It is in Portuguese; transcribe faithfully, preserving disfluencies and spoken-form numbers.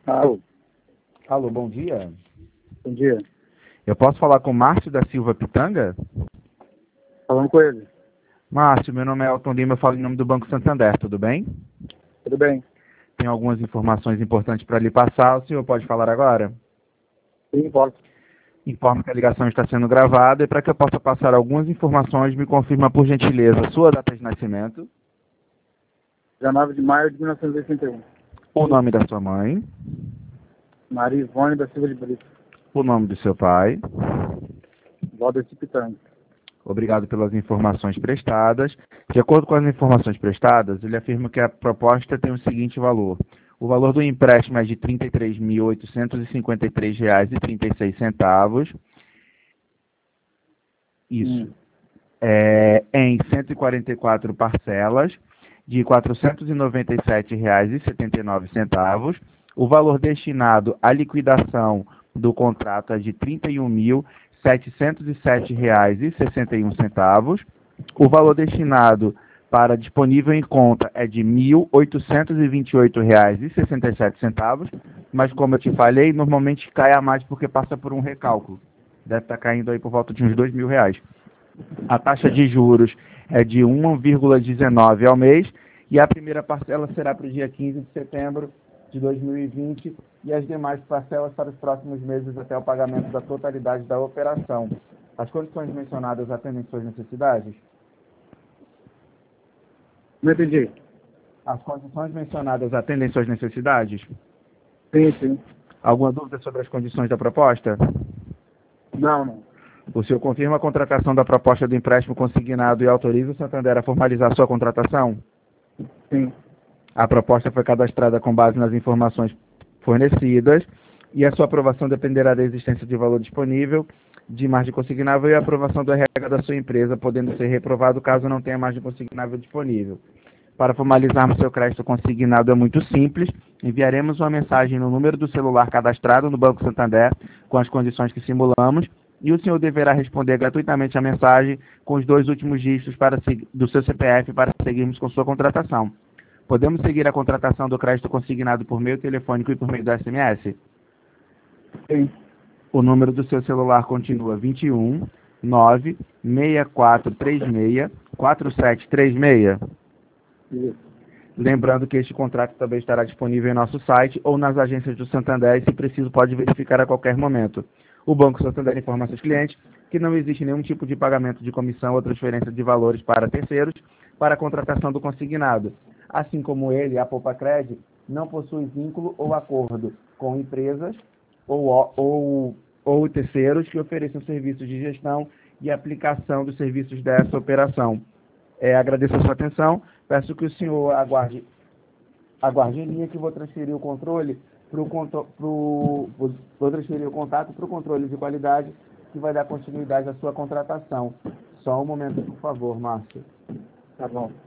Alô, Alô, bom dia. bom dia. Eu posso falar com Márcio da Silva Pitanga? Falando com ele. Márcio, meu nome é Elton Lima, eu falo em nome do Banco Santander, tudo bem? Tudo bem? Tenho algumas informações importantes para lhe passar, o senhor pode falar agora? Sim, posso. Informo que a ligação está sendo gravada e para que eu possa passar algumas informações, me confirma por gentileza a sua data de nascimento, dezenove de maio de mil novecentos e oitenta e um. o nome da sua mãe, Maria Ivone da Silva de Brito. o nome do seu pai. Valdeci Pitanga. Obrigado pelas informações prestadas. De acordo com as informações prestadas, ele afirma que a proposta tem o seguinte valor. O valor do empréstimo é de trinta e três mil oitocentos e cinquenta e três reais e trinta e seis centavos. Isso. Hum. É, em cento e quarenta e quatro parcelas de quatrocentos e noventa e sete reais e setenta e nove centavos. O valor destinado à liquidação do contrato é de trinta e um mil setecentos e sete reais e sessenta e um centavos. O valor destinado para disponível em conta é de mil oitocentos e vinte e oito reais e sessenta e sete centavos, mas como eu te falei, normalmente cai a mais porque passa por um recálculo. Deve estar caindo aí por volta de uns dois mil reais. A taxa de juros é de um vírgula dezenove ao mês e a primeira parcela será para o dia quinze de setembro de dois mil e vinte e as demais parcelas para os próximos meses até o pagamento da totalidade da operação. As condições mencionadas atendem suas necessidades? Não entendi. As condições mencionadas atendem suas necessidades? Sim, sim. Alguma dúvida sobre as condições da proposta? Não, não. O senhor confirma a contratação da proposta do empréstimo consignado e autoriza o Santander a formalizar sua contratação? Sim. A proposta foi cadastrada com base nas informações fornecidas e a sua aprovação dependerá da existência de valor disponível, de margem consignável e a aprovação do R H da sua empresa, podendo ser reprovado caso não tenha margem consignável disponível. Para formalizarmos seu crédito consignado é muito simples. Enviaremos uma mensagem no número do celular cadastrado no Banco Santander com as condições que simulamos e o senhor deverá responder gratuitamente a mensagem com os dois últimos dígitos para, do seu C P F para seguirmos com sua contratação. Podemos seguir a contratação do crédito consignado por meio telefônico e por meio do S M S? Sim. O número do seu celular continua vinte e um, nove, seis quatro três seis, quatro sete três seis. Isso. Lembrando que este contrato também estará disponível em nosso site ou nas agências do Santander e, se preciso, pode verificar a qualquer momento. O Banco Santander informa a seus clientes que não existe nenhum tipo de pagamento de comissão ou transferência de valores para terceiros para a contratação do consignado. Assim como ele, a Poupacred, não possui vínculo ou acordo com empresas ou, ou, ou terceiros que ofereçam serviços de gestão e aplicação dos serviços dessa operação. É, agradeço a sua atenção. Peço que o senhor aguarde, aguarde em linha que vou transferir o controle para o vou transferir o contato para o controle de qualidade que vai dar continuidade à sua contratação. Só um momento, por favor, Márcio. Tá bom.